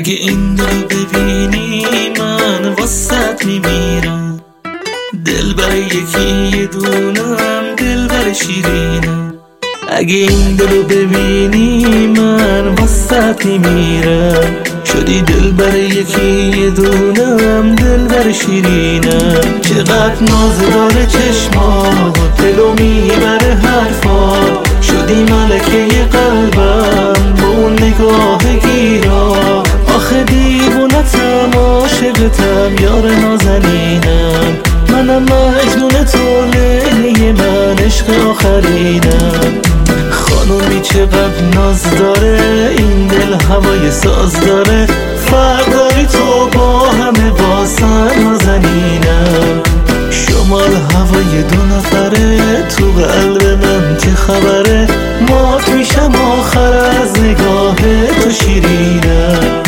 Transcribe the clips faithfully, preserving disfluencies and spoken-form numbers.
اگه این دلو ببینی من واسط میمیرم. دل برای یکی یه دونم، دل برای شیرینم. اگه این دلو ببینی من واسط میمیرم. شدی دل برای یکی یه دونم، دل برای شیرینم. چقدر ناز داره چشمات، دلو میبره حرفات. شدی ملکه قلبم با اون نگاه گیرا. آخه دیوونتم، عاشقتم، یار نازنینم. منم مجنون تو، لیلی من، عشق آخرینم. خانومی چقدر ناز داره این دل، هوای ساز داره. فرداری تو با همه واسه نازنینم. شمال هوای دو نفره، تو قلب من چه خبره؟ مات میشم آخر از نگاه تو شیرینم.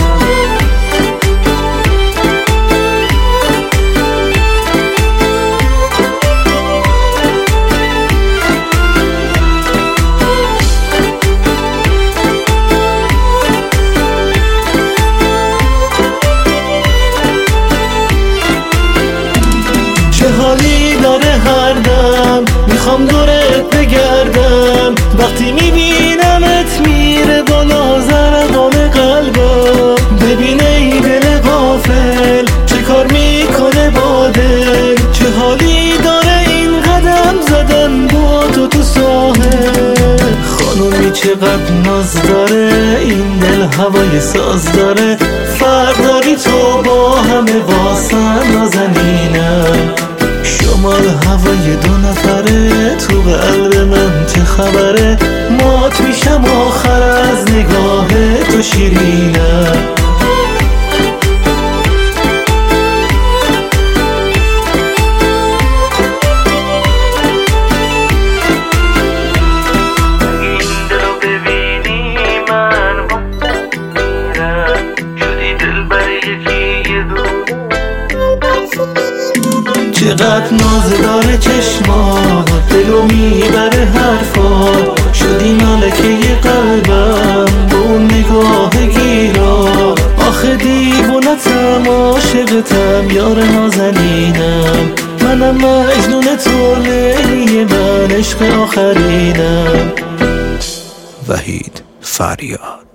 چه حالی داره هر دم، میخوام دورت بگردم. وقتی میبینمت میره بالا ضربان قلبم. ببین ای دل غافل چه کار میکنه با دل. چه حالی داره این قدم زدن با تو تو ساحل. خانومی چقدر ناز داره این دل، هوای ساز داره. فرداری تو با همه واسه نازنینم. شمال هوای دو نفره، تو قلب من چه خبره؟ مات میشم آخر از نگاه تو شیرینم. چقدر ناز داره چشمات، دلو میبره حرفات. شدی ملکه قلبم با اون نگاه گیرا. آخه دیوونتم، عاشقتم، یار نازنینم. منم مجنون تو، لیلی من، عشق آخرینم. وحید فریاد.